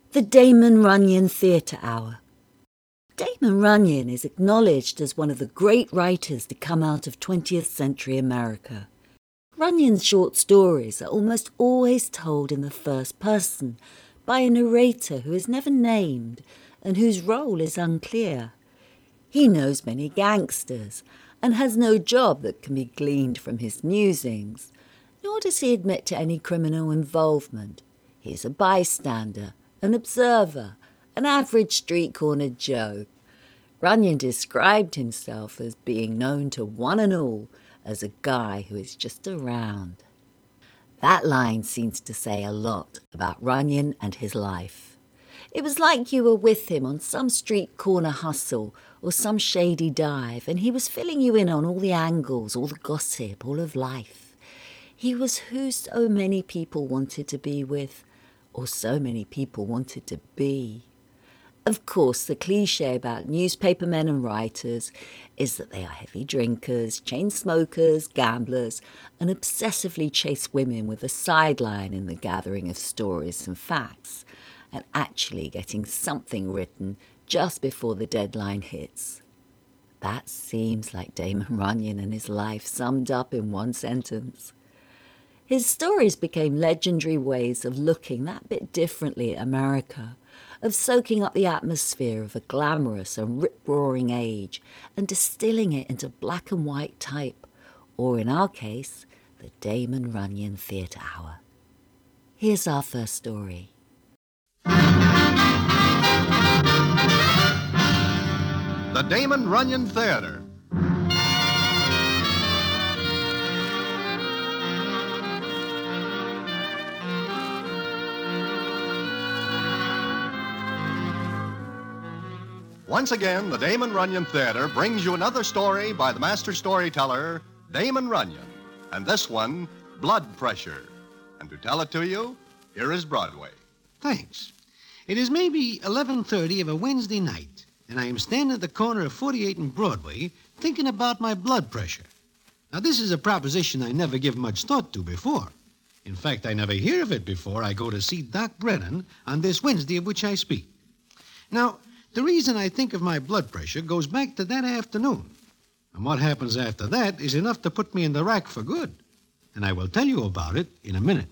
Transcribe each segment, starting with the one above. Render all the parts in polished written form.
The Damon Runyon Theatre Hour. Damon Runyon is acknowledged as one of the great writers to come out of 20th century America. Runyon's short stories are almost always told in the first person by a narrator who is never named and whose role is unclear. He knows many gangsters and has no job that can be gleaned from his musings, nor does he admit to any criminal involvement. He is a bystander, an observer, an average street-corner Joe. Runyon described himself as being known to one and all as a guy who is just around. That line seems to say a lot about Runyon and his life. It was like you were with him on some street-corner hustle or some shady dive, and he was filling you in on all the angles, all the gossip, all of life. He was who so many people wanted to be with, or so many people wanted to be. Of course, the cliché about newspaper men and writers is that they are heavy drinkers, chain smokers, gamblers, and obsessively chase women with a sideline in the gathering of stories and facts, and actually getting something written just before the deadline hits. That seems like Damon Runyon and his life summed up in one sentence. His stories became legendary ways of looking that bit differently at America, of soaking up the atmosphere of a glamorous and rip-roaring age and distilling it into black and white type, or in our case, the Damon Runyon Theatre Hour. Here's our first story. The Damon Runyon Theatre. Once again, the Damon Runyon Theatre brings you another story by the master storyteller, Damon Runyon. And this one, Blood Pressure. And to tell it to you, here is Broadway. Thanks. It is maybe 11:30 of a Wednesday night, and I am standing at the corner of 48 and Broadway thinking about my blood pressure. Now, this is a proposition I never give much thought to before. In fact, I never hear of it before I go to see Doc Brennan on this Wednesday of which I speak. Now, the reason I think of my blood pressure goes back to that afternoon. And what happens after that is enough to put me in the rack for good. And I will tell you about it in a minute.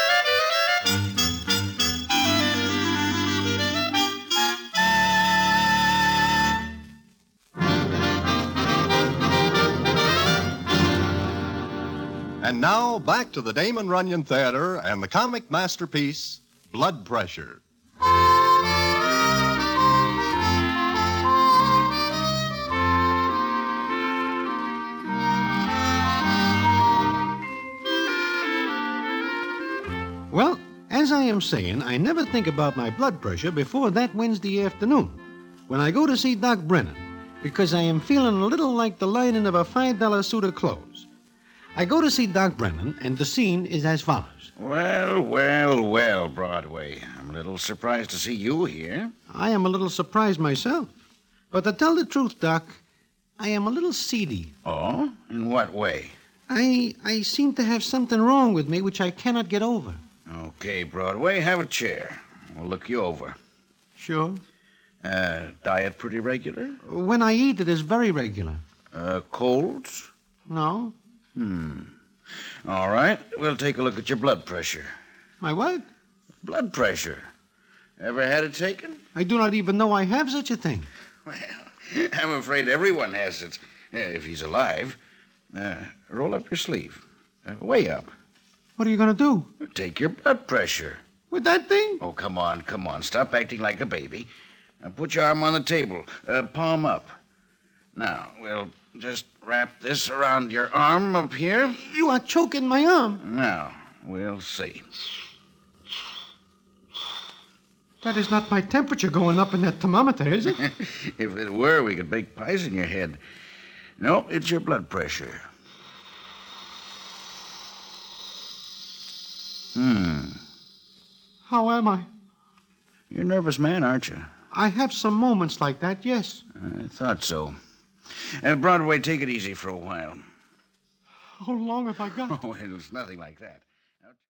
And now, back to the Damon Runyon Theatre and the comic masterpiece, Blood Pressure. Well, as I am saying, I never think about my blood pressure before that Wednesday afternoon, when I go to see Doc Brennan, because I am feeling a little like the lining of a $5 suit of clothes. I go to see Doc Brennan, and the scene is as follows. Well, Broadway. I'm a little surprised to see you here. I am a little surprised myself. But to tell the truth, Doc, I am a little seedy. Oh? In what way? I seem to have something wrong with me which I cannot get over. Okay, Broadway, have a chair. We'll look you over. Sure. Diet pretty regular? When I eat, it is very regular. Colds? No. All right, we'll take a look at your blood pressure. My what? Blood pressure. Ever had it taken? I do not even know I have such a thing. Well, I'm afraid everyone has it, if he's alive. Roll up your sleeve. Way up. What are you going to do? Take your blood pressure. With that thing? Oh, come on. Stop acting like a baby. Now, put your arm on the table, palm up. Now, we'll just wrap this around your arm up here. You are choking my arm. Now, we'll see. That is not my temperature going up in that thermometer, is it? If it were, we could bake pies in your head. No, it's your blood pressure. How am I? You're a nervous man, aren't you? I have some moments like that, yes. I thought so. Broadway, take it easy for a while. How long have I got? Oh, it's nothing like that.